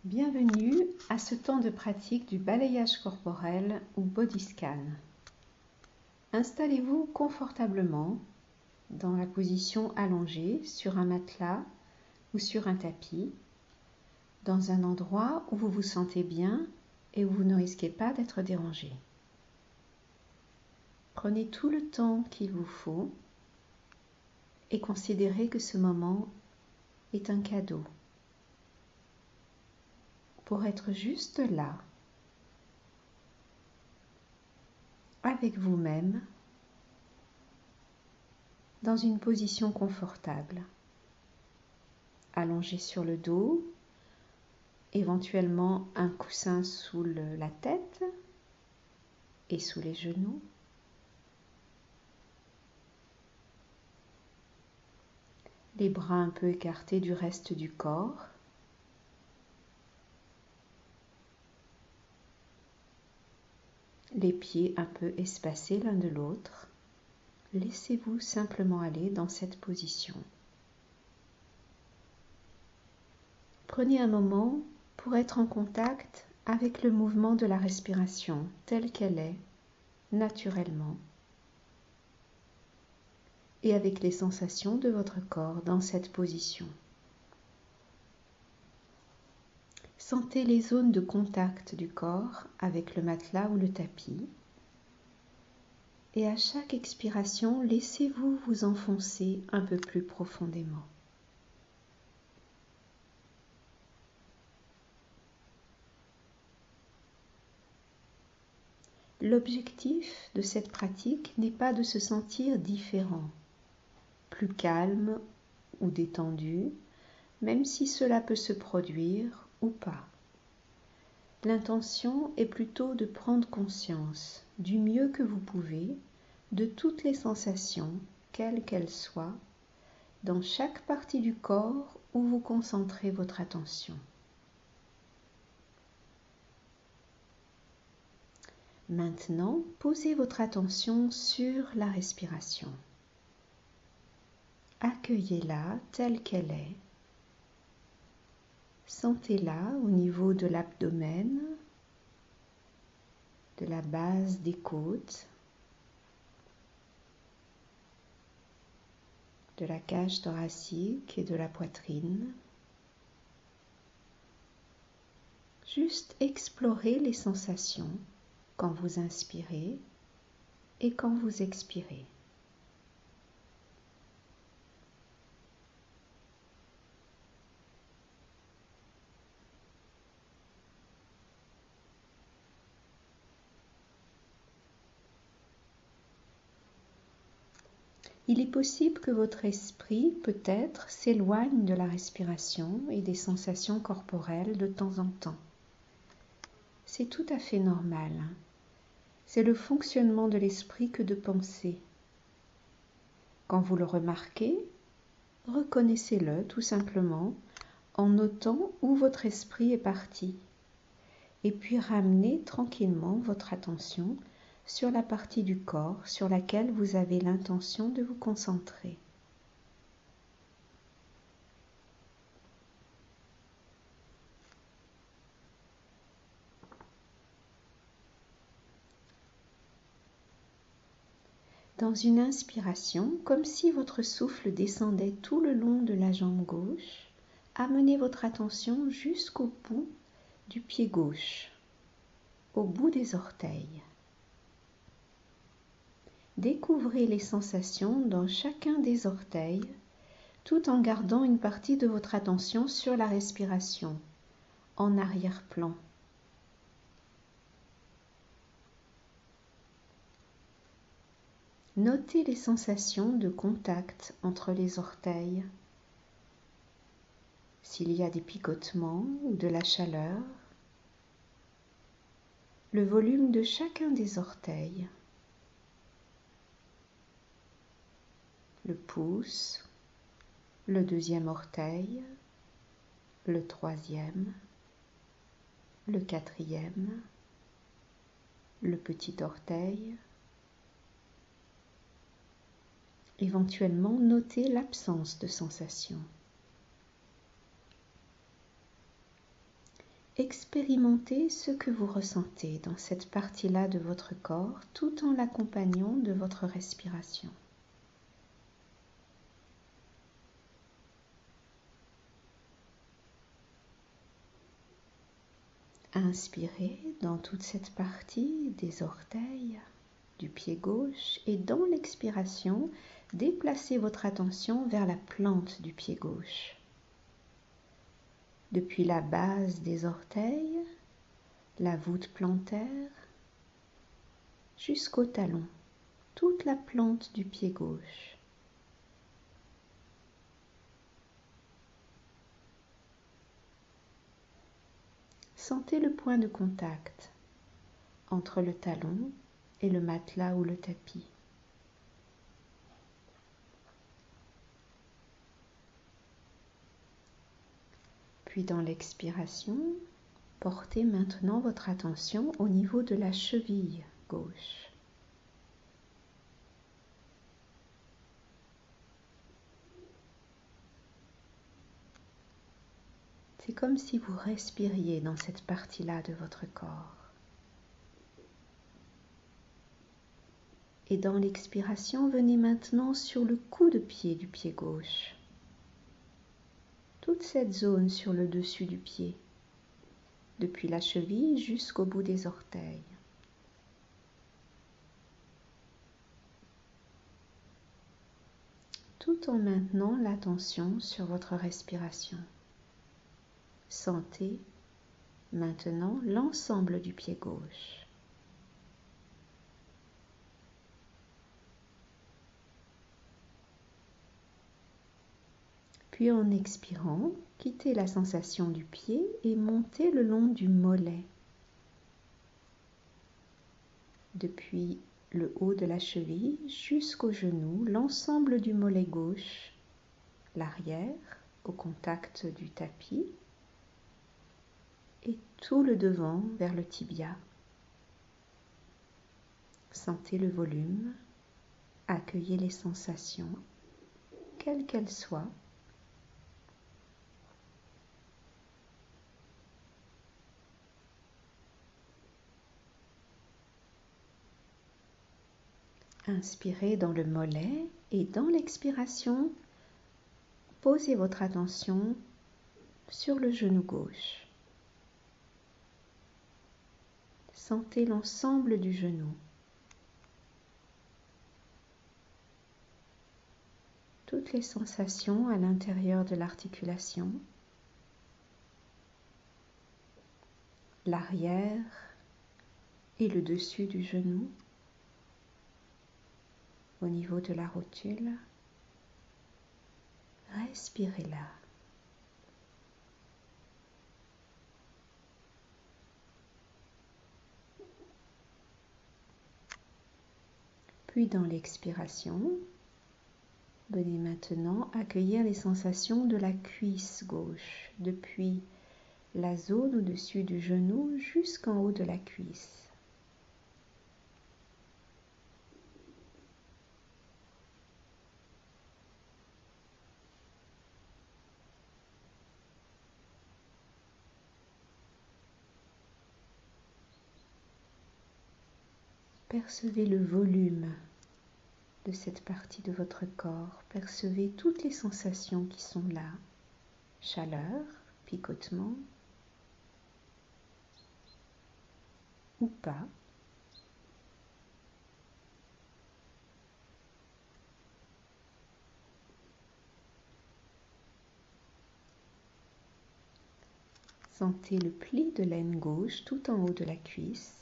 Bienvenue à ce temps de pratique du balayage corporel ou body scan. Installez-vous confortablement dans la position allongée sur un matelas ou sur un tapis, dans un endroit où vous vous sentez bien et où vous ne risquez pas d'être dérangé. Prenez tout le temps qu'il vous faut et considérez que ce moment est un cadeau pour être juste là, avec vous-même, dans une position confortable, allongé sur le dos, éventuellement un coussin sous la tête et sous les genoux. Les bras un peu écartés du reste du corps. Les pieds un peu espacés l'un de l'autre. Laissez-vous simplement aller dans cette position. Prenez un moment pour être en contact avec le mouvement de la respiration telle qu'elle est, naturellement, et avec les sensations de votre corps dans cette position. Sentez les zones de contact du corps avec le matelas ou le tapis. Et à chaque expiration, laissez-vous vous enfoncer un peu plus profondément. L'objectif de cette pratique n'est pas de se sentir différent, plus calme ou détendu, même si cela peut se produire ou pas. L'intention est plutôt de prendre conscience, du mieux que vous pouvez, de toutes les sensations, quelles qu'elles soient, dans chaque partie du corps où vous concentrez votre attention. Maintenant, posez votre attention sur la respiration. Accueillez-la telle qu'elle est. Sentez-la au niveau de l'abdomen, de la base des côtes, de la cage thoracique et de la poitrine. Juste explorez les sensations quand vous inspirez et quand vous expirez. Il est possible que votre esprit, peut-être, s'éloigne de la respiration et des sensations corporelles de temps en temps. C'est tout à fait normal. C'est le fonctionnement de l'esprit que de penser. Quand vous le remarquez, reconnaissez-le tout simplement en notant où votre esprit est parti. Et puis ramenez tranquillement votre attention sur la partie du corps sur laquelle vous avez l'intention de vous concentrer. Dans une inspiration, comme si votre souffle descendait tout le long de la jambe gauche, amenez votre attention jusqu'au bout du pied gauche, au bout des orteils. Découvrez les sensations dans chacun des orteils, tout en gardant une partie de votre attention sur la respiration, en arrière-plan. Notez les sensations de contact entre les orteils, s'il y a des picotements ou de la chaleur, le volume de chacun des orteils, le pouce, le deuxième orteil, le troisième, le quatrième, le petit orteil. Éventuellement, notez l'absence de sensation. Expérimentez ce que vous ressentez dans cette partie-là de votre corps tout en l'accompagnant de votre respiration. Inspirez dans toute cette partie des orteils, du pied gauche et dans l'expiration, déplacez votre attention vers la plante du pied gauche. Depuis la base des orteils, la voûte plantaire, jusqu'au talon, toute la plante du pied gauche. Sentez le point de contact entre le talon et le matelas ou le tapis. Puis dans l'expiration, portez maintenant votre attention au niveau de la cheville gauche. C'est comme si vous respiriez dans cette partie-là de votre corps. Et dans l'expiration, venez maintenant sur le coup de pied du pied gauche. Toute cette zone sur le dessus du pied, depuis la cheville jusqu'au bout des orteils. Tout en maintenant l'attention sur votre respiration. Sentez maintenant l'ensemble du pied gauche. Puis en expirant, quittez la sensation du pied et montez le long du mollet. Depuis le haut de la cheville jusqu'au genou, l'ensemble du mollet gauche, l'arrière au contact du tapis et tout le devant vers le tibia. Sentez le volume, accueillez les sensations, quelles qu'elles soient. Inspirez dans le mollet et dans l'expiration, posez votre attention sur le genou gauche. Sentez l'ensemble du genou. Toutes les sensations à l'intérieur de l'articulation, l'arrière et le dessus du genou, au niveau de la rotule. Respirez là. Puis dans l'expiration, venez maintenant accueillir les sensations de la cuisse gauche, depuis la zone au-dessus du genou jusqu'en haut de la cuisse. Percevez le volume de cette partie de votre corps. Percevez toutes les sensations qui sont là. Chaleur, picotement ou pas. Sentez le pli de laine gauche tout en haut de la cuisse.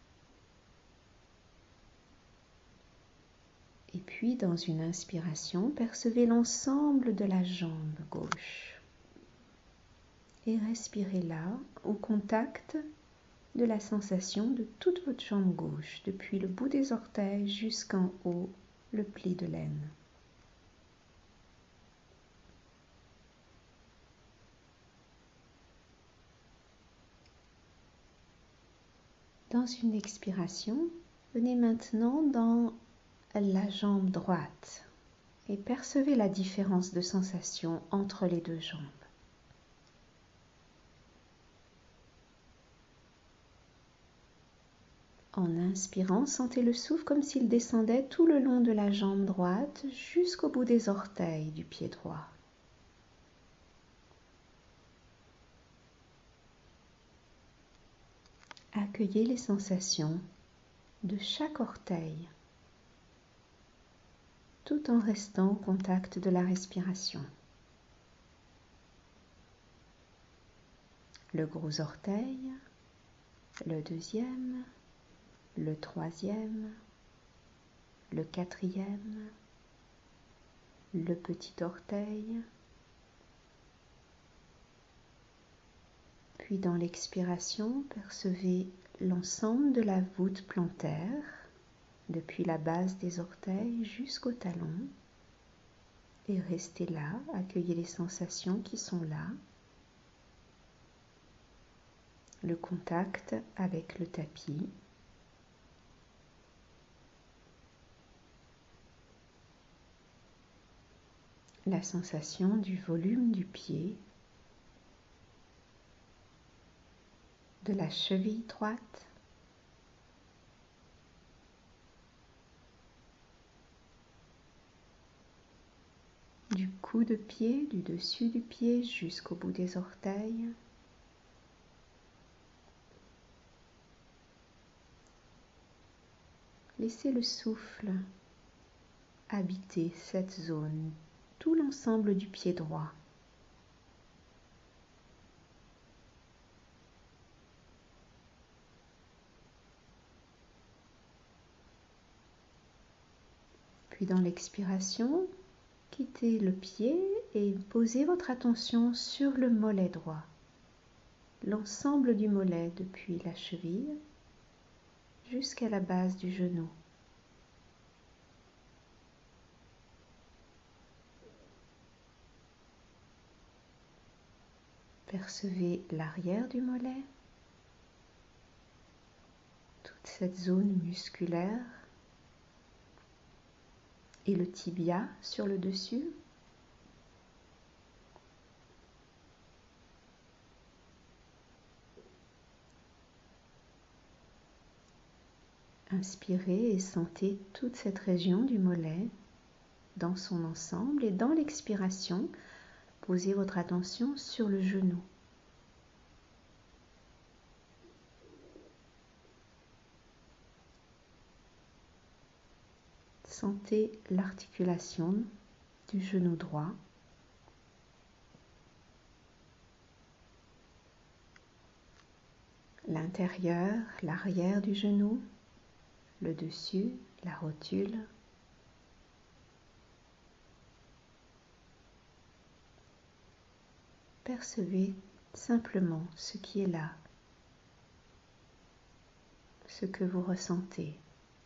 Et puis, dans une inspiration, percevez l'ensemble de la jambe gauche. Et respirez là, au contact de la sensation de toute votre jambe gauche, depuis le bout des orteils jusqu'en haut, le pli de laine. Dans une expiration, venez maintenant dans la jambe droite et percevez la différence de sensation entre les deux jambes. En inspirant, sentez le souffle comme s'il descendait tout le long de la jambe droite jusqu'au bout des orteils du pied droit. Accueillez les sensations de chaque orteil, tout en restant au contact de la respiration. Le gros orteil, le deuxième, le troisième, le quatrième, le petit orteil, puis dans l'expiration, percevez l'ensemble de la voûte plantaire, depuis la base des orteils jusqu'au talon, et restez là, accueillez les sensations qui sont là, le contact avec le tapis, la sensation du volume du pied, de la cheville droite, du cou de pied, du dessus du pied jusqu'au bout des orteils. Laissez le souffle habiter cette zone, tout l'ensemble du pied droit. Puis dans l'expiration, quittez le pied et posez votre attention sur le mollet droit. L'ensemble du mollet depuis la cheville jusqu'à la base du genou. Percevez l'arrière du mollet, toute cette zone musculaire et le tibia sur le dessus. Inspirez et sentez toute cette région du mollet dans son ensemble et dans l'expiration, posez votre attention sur le genou. Sentez l'articulation du genou droit. L'intérieur, l'arrière du genou, le dessus, la rotule. Percevez simplement ce qui est là, ce que vous ressentez.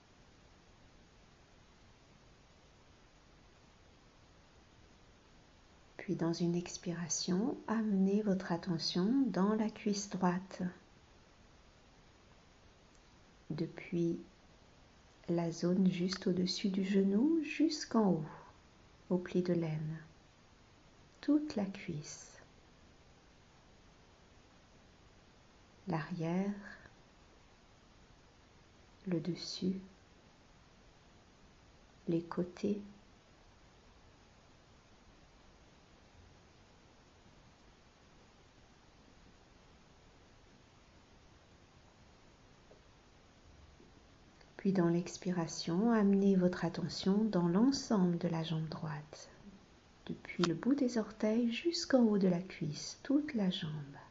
Puis dans une expiration, amenez votre attention dans la cuisse droite, depuis la zone juste au-dessus du genou jusqu'en haut, au pli de l'aine, toute la cuisse, l'arrière, le dessus, les côtés. Puis dans l'expiration, amenez votre attention dans l'ensemble de la jambe droite, depuis le bout des orteils jusqu'en haut de la cuisse, toute la jambe.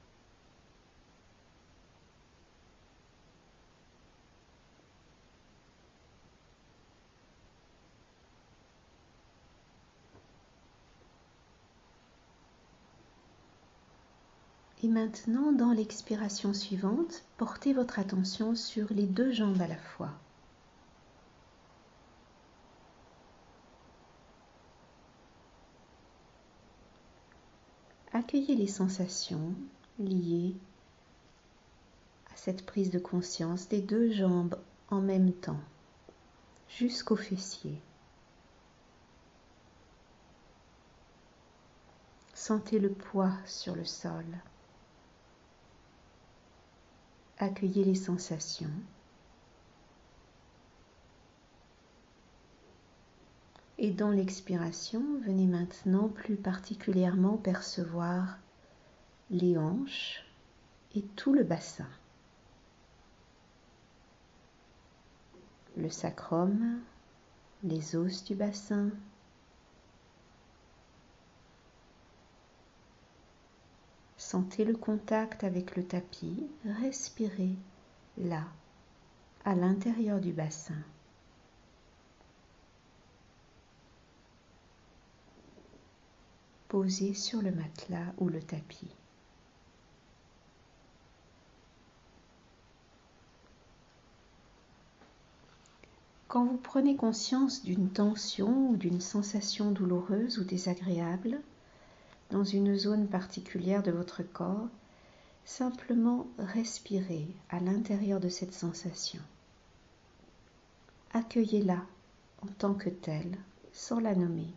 Et maintenant, dans l'expiration suivante, portez votre attention sur les deux jambes à la fois. Accueillez les sensations liées à cette prise de conscience des deux jambes en même temps, jusqu'au fessier. Sentez le poids sur le sol. Accueillez les sensations. Et dans l'expiration, venez maintenant plus particulièrement percevoir les hanches et tout le bassin. Le sacrum, les os du bassin, sentez le contact avec le tapis, respirez là, à l'intérieur du bassin. Posé sur le matelas ou le tapis. Quand vous prenez conscience d'une tension ou d'une sensation douloureuse ou désagréable dans une zone particulière de votre corps, simplement respirez à l'intérieur de cette sensation. Accueillez-la en tant que telle, sans la nommer.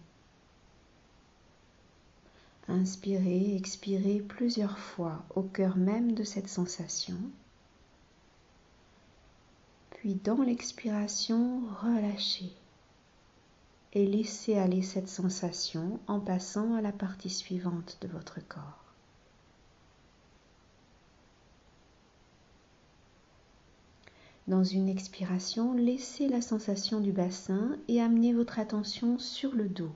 Inspirez, expirez plusieurs fois au cœur même de cette sensation. Puis dans l'expiration, relâchez et laissez aller cette sensation en passant à la partie suivante de votre corps. Dans une expiration, laissez la sensation du bassin et amenez votre attention sur le dos.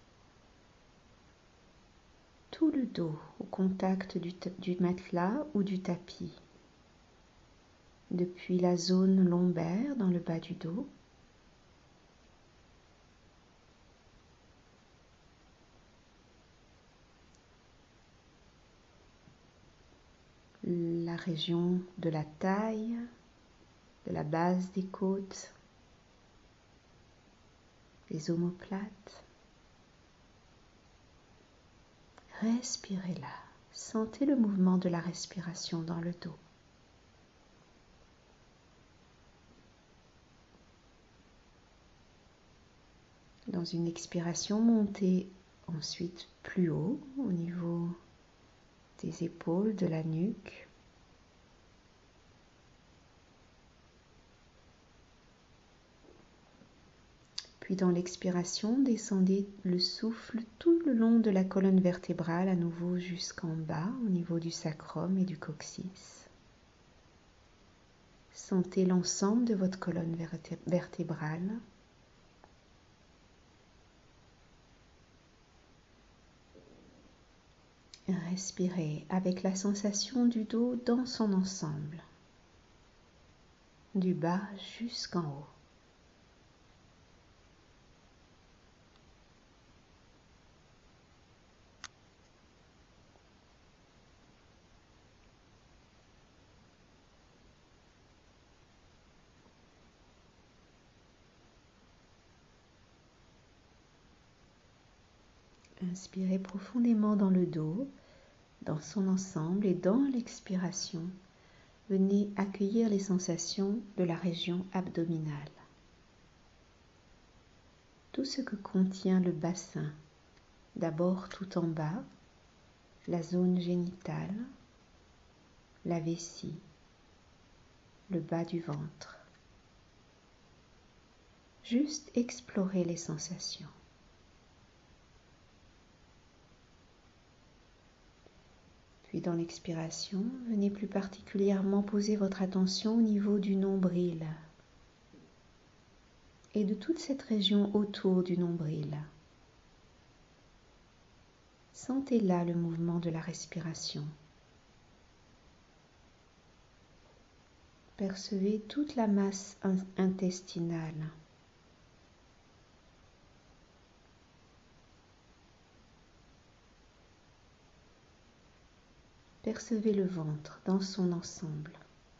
Tout le dos au contact du matelas ou du tapis. Depuis la zone lombaire dans le bas du dos. La région de la taille, de la base des côtes, les omoplates. Respirez là. Sentez le mouvement de la respiration dans le dos. Dans une expiration, montez ensuite plus haut au niveau des épaules, de la nuque. Puis dans l'expiration, descendez le souffle tout le long de la colonne vertébrale, à nouveau jusqu'en bas, au niveau du sacrum et du coccyx. Sentez l'ensemble de votre colonne vertébrale. Respirez avec la sensation du dos dans son ensemble, du bas jusqu'en haut. Inspirez profondément dans le dos, dans son ensemble, et dans l'expiration, venez accueillir les sensations de la région abdominale. Tout ce que contient le bassin, d'abord tout en bas, la zone génitale, la vessie, le bas du ventre. Juste explorer les sensations. Puis dans l'expiration, venez plus particulièrement poser votre attention au niveau du nombril et de toute cette région autour du nombril. Sentez là le mouvement de la respiration. Percevez toute la masse intestinale. Percevez le ventre dans son ensemble.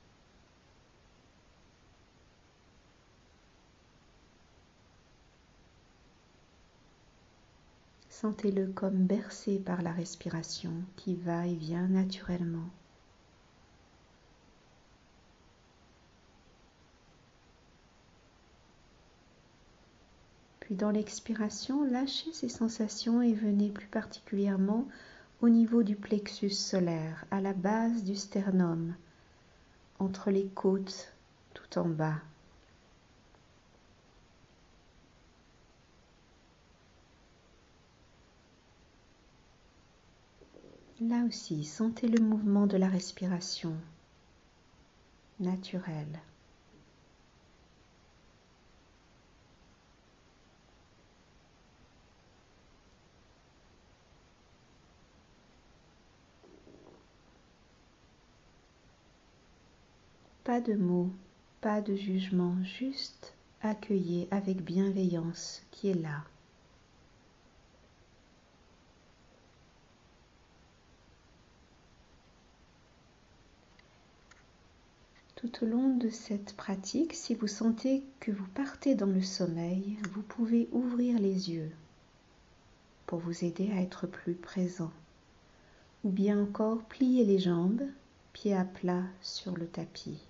Sentez-le comme bercé par la respiration qui va et vient naturellement. Puis dans l'expiration, lâchez ces sensations et venez plus particulièrement au niveau du plexus solaire, à la base du sternum, entre les côtes tout en bas. Là aussi, sentez le mouvement de la respiration naturelle. Pas de mots, pas de jugement, juste accueillez avec bienveillance ce qui est là. Tout au long de cette pratique, si vous sentez que vous partez dans le sommeil, vous pouvez ouvrir les yeux pour vous aider à être plus présent. Ou bien encore plier les jambes, pieds à plat sur le tapis.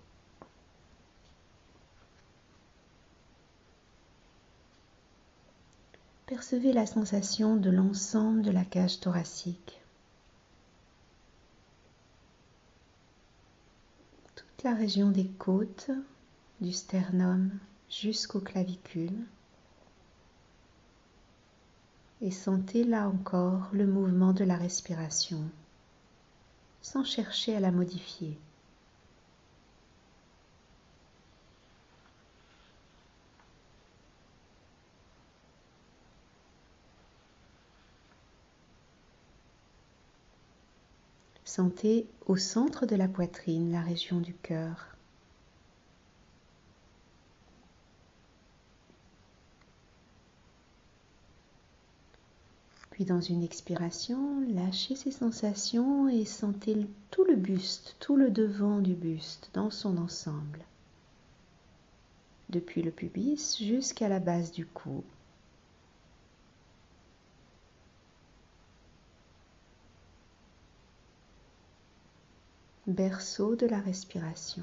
Percevez la sensation de l'ensemble de la cage thoracique. Toute la région des côtes, du sternum jusqu'aux clavicules. Et sentez là encore le mouvement de la respiration, sans chercher à la modifier. Sentez au centre de la poitrine la région du cœur. Puis dans une expiration, lâchez ces sensations et sentez tout le buste, tout le devant du buste dans son ensemble. Depuis le pubis jusqu'à la base du cou. Berceau de la respiration.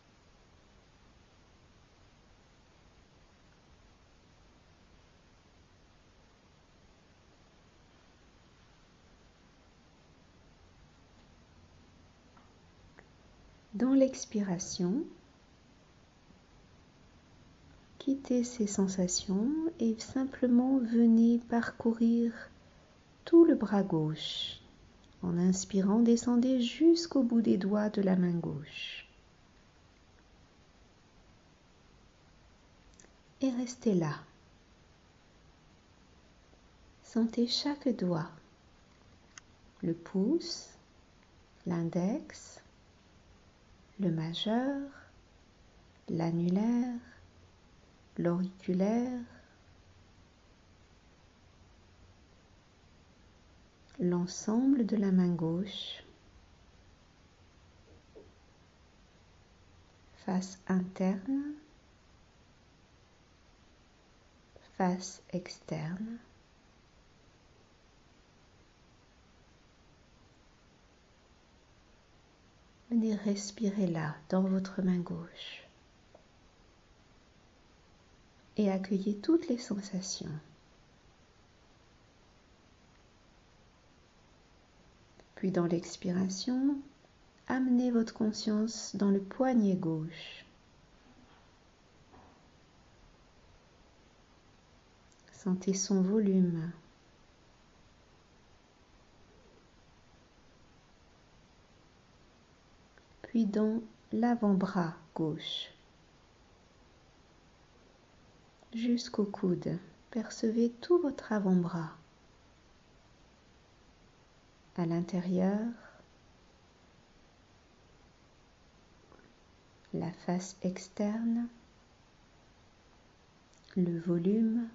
Dans l'expiration, quittez ces sensations et simplement venez parcourir tout le bras gauche. En inspirant, descendez jusqu'au bout des doigts de la main gauche. Et restez là. Sentez chaque doigt, le pouce, l'index, le majeur, l'annulaire, l'auriculaire, l'ensemble de la main gauche, face interne, face externe. Venez respirer là, dans votre main gauche. Et accueillez toutes les sensations. Puis dans l'expiration, amenez votre conscience dans le poignet gauche. Sentez son volume. Puis dans l'avant-bras gauche. Jusqu'au coude, percevez tout votre avant-bras. À l'intérieur, la face externe, le volume,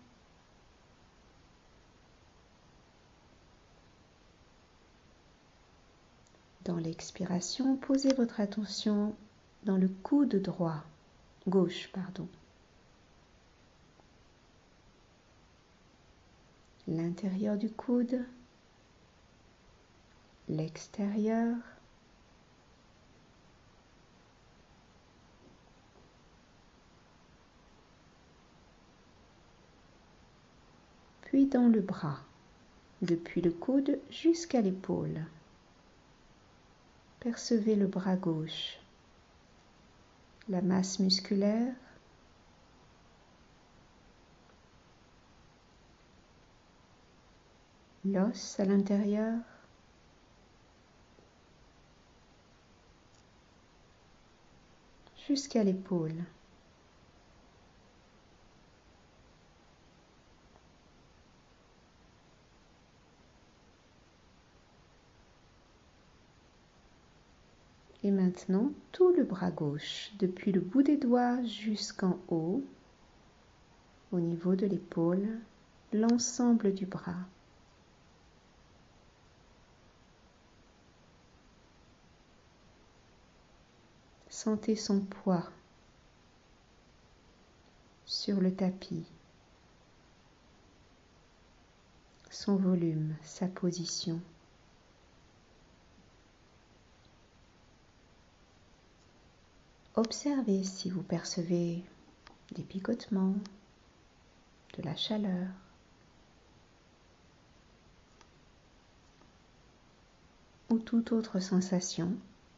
dans l'expiration, posez votre attention dans le coude droit, gauche, pardon. L'intérieur du coude, l'extérieur, puis dans le bras, depuis le coude jusqu'à l'épaule. Percevez le bras gauche, la masse musculaire, l'os à l'intérieur, jusqu'à l'épaule. Et maintenant, tout le bras gauche, depuis le bout des doigts jusqu'en haut, au niveau de l'épaule, l'ensemble du bras. Sentez son poids sur le tapis, son volume, sa position. Observez si vous percevez des picotements, de la chaleur, ou toute autre sensation.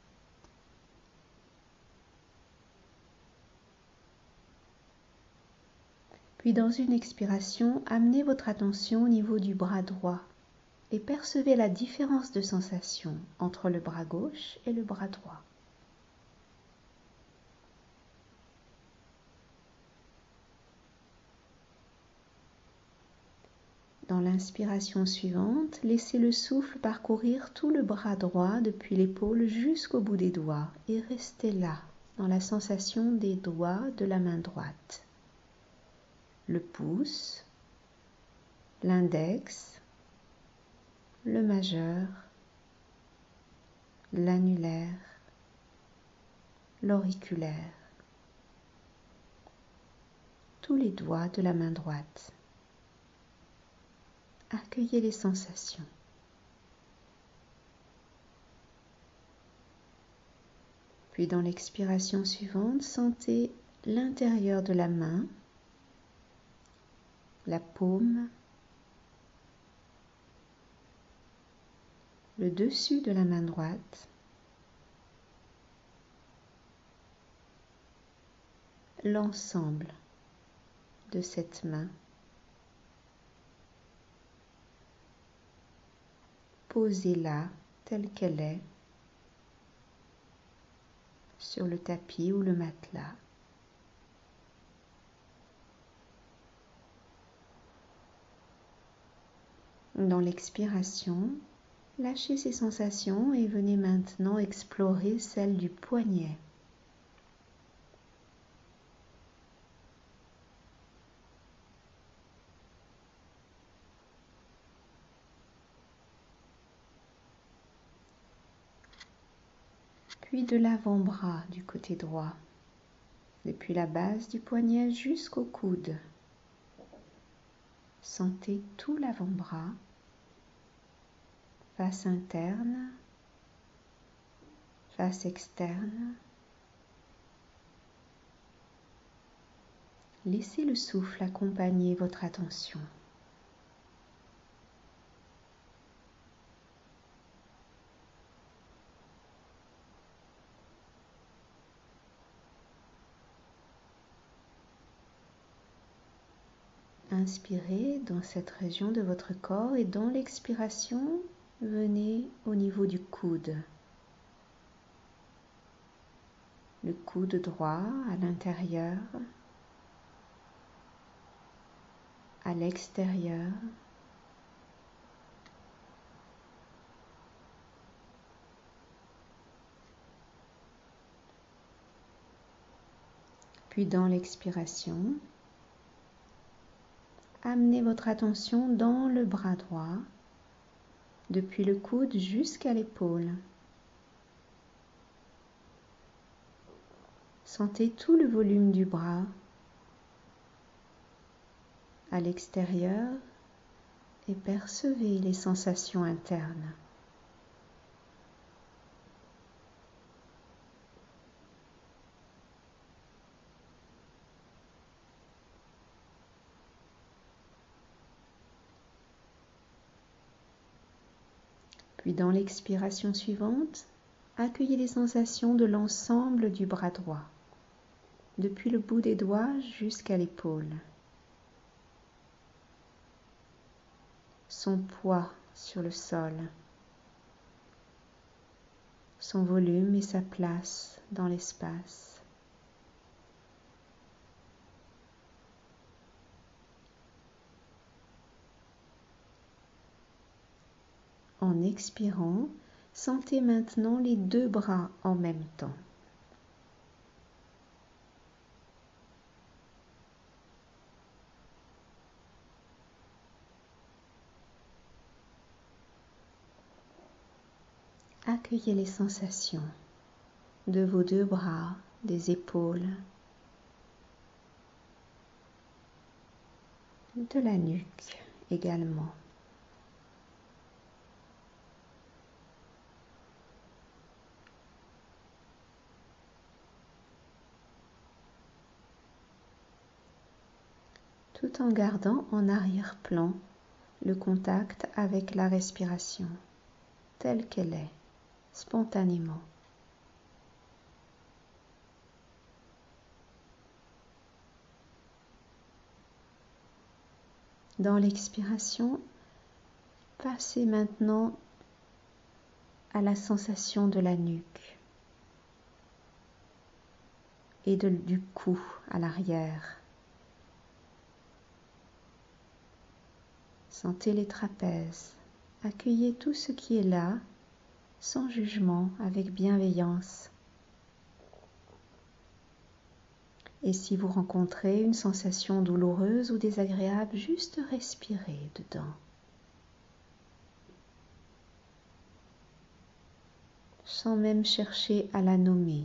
Puis dans une expiration, amenez votre attention au niveau du bras droit et percevez la différence de sensation entre le bras gauche et le bras droit. Dans l'inspiration suivante, laissez le souffle parcourir tout le bras droit depuis l'épaule jusqu'au bout des doigts et restez là, dans la sensation des doigts de la main droite. Le pouce, l'index, le majeur, l'annulaire, l'auriculaire, tous les doigts de la main droite. Accueillez les sensations. Puis dans l'expiration suivante, sentez l'intérieur de la main, la paume, le dessus de la main droite, l'ensemble de cette main. Posez-la telle qu'elle est sur le tapis ou le matelas. Dans l'expiration, lâchez ces sensations et venez maintenant explorer celle du poignet. Puis de l'avant-bras du côté droit, depuis la base du poignet jusqu'au coude. Sentez tout l'avant-bras, face interne, face externe. Laissez le souffle accompagner votre attention. Inspirez dans cette région de votre corps et dans l'expiration, venez au niveau du coude. Le coude droit à l'intérieur, à l'extérieur. Puis dans l'expiration, amenez votre attention dans le bras droit, depuis le coude jusqu'à l'épaule. Sentez tout le volume du bras à l'extérieur et percevez les sensations internes. Puis dans l'expiration suivante, accueillez les sensations de l'ensemble du bras droit, depuis le bout des doigts jusqu'à l'épaule. Son poids sur le sol, son volume et sa place dans l'espace. En expirant, sentez maintenant les 2 bras en même temps. Accueillez les sensations de vos 2 bras, des épaules, de la nuque également. Tout en gardant en arrière-plan le contact avec la respiration, telle qu'elle est, spontanément. Dans l'expiration, passez maintenant à la sensation de la nuque et du cou à l'arrière. Sentez les trapèzes. Accueillez tout ce qui est là, sans jugement, avec bienveillance. Et si vous rencontrez une sensation douloureuse ou désagréable, juste respirez dedans. Sans même chercher à la nommer.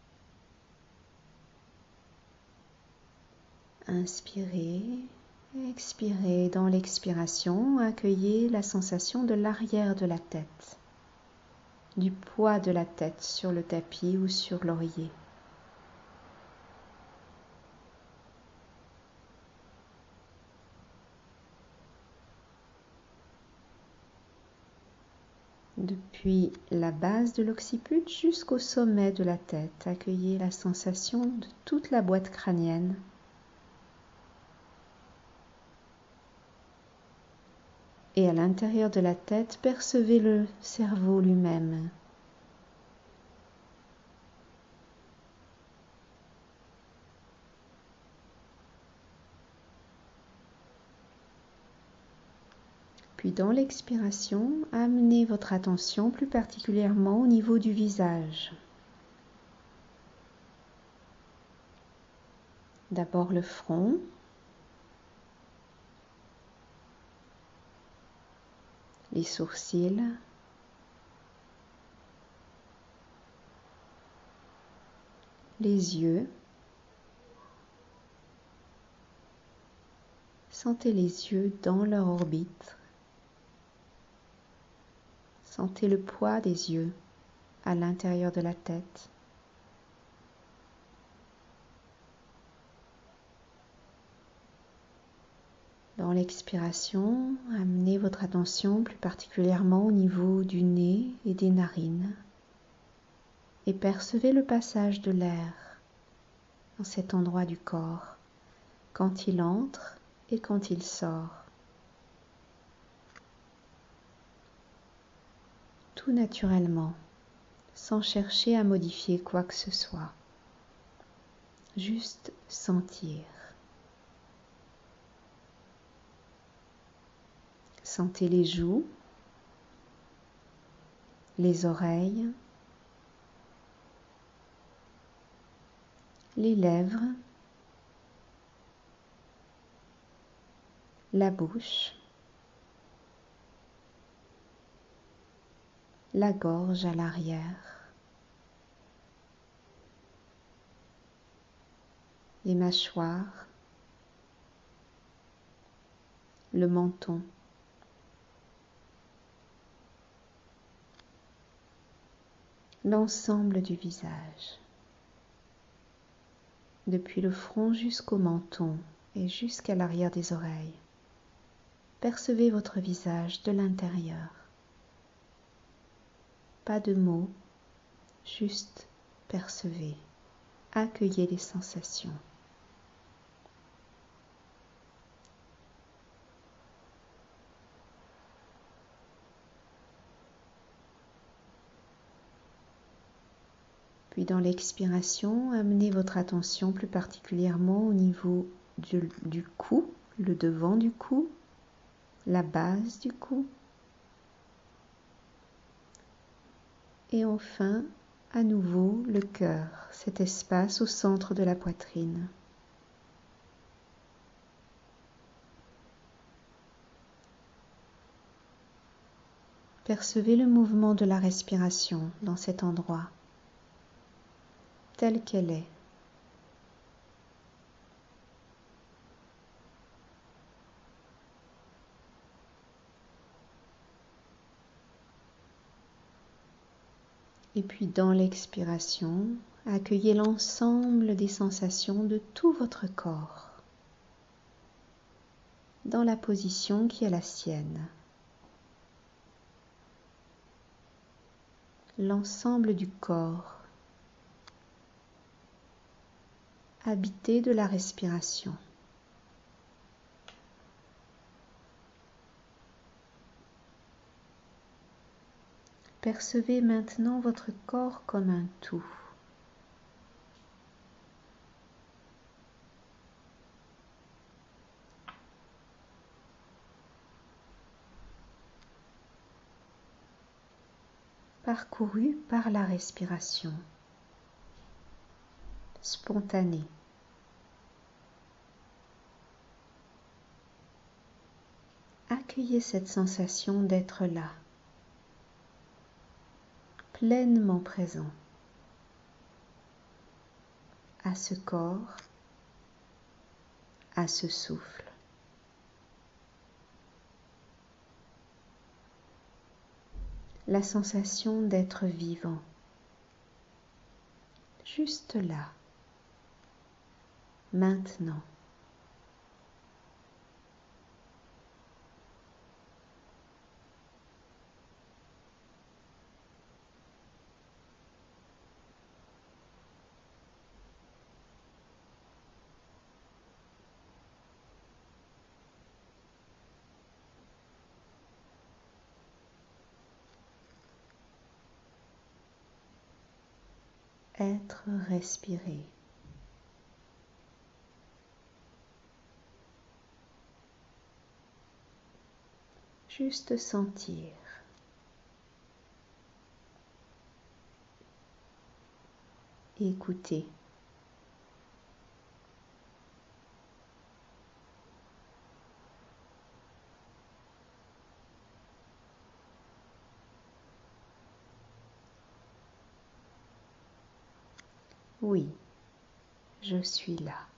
Inspirez, expirez. Dans l'expiration, accueillez la sensation de l'arrière de la tête, du poids de la tête sur le tapis ou sur l'oreiller. Depuis la base de l'occiput jusqu'au sommet de la tête, accueillez la sensation de toute la boîte crânienne. Et à l'intérieur de la tête, percevez le cerveau lui-même. Puis dans l'expiration, amenez votre attention plus particulièrement au niveau du visage. D'abord le front, les sourcils, les yeux. Sentez les yeux dans leur orbite. Sentez le poids des yeux à l'intérieur de la tête. Dans l'expiration, amenez votre attention plus particulièrement au niveau du nez et des narines et percevez le passage de l'air dans cet endroit du corps, quand il entre et quand il sort. Tout naturellement, sans chercher à modifier quoi que ce soit. Juste sentir. Sentez les joues, les oreilles, les lèvres, la bouche, la gorge à l'arrière, les mâchoires, le menton. L'ensemble du visage, depuis le front jusqu'au menton et jusqu'à l'arrière des oreilles. Percevez votre visage de l'intérieur. Pas de mots, juste percevez. Accueillez les sensations. Puis dans l'expiration, amenez votre attention plus particulièrement au niveau du cou, le devant du cou, la base du cou, Et enfin, à nouveau, le cœur, cet espace au centre de la poitrine. Percevez le mouvement de la respiration dans cet endroit, telle qu'elle est. Et puis dans l'expiration, accueillez l'ensemble des sensations de tout votre corps, dans la position qui est la sienne. L'ensemble du corps, habité de la respiration. Percevez maintenant votre corps comme un tout. Parcouru par la respiration, spontanée. Accueillez cette sensation d'être là, pleinement présent à ce corps, à ce souffle. La sensation d'être vivant, juste là, maintenant. Être respiré. Juste sentir. Écouter. Oui, je suis là.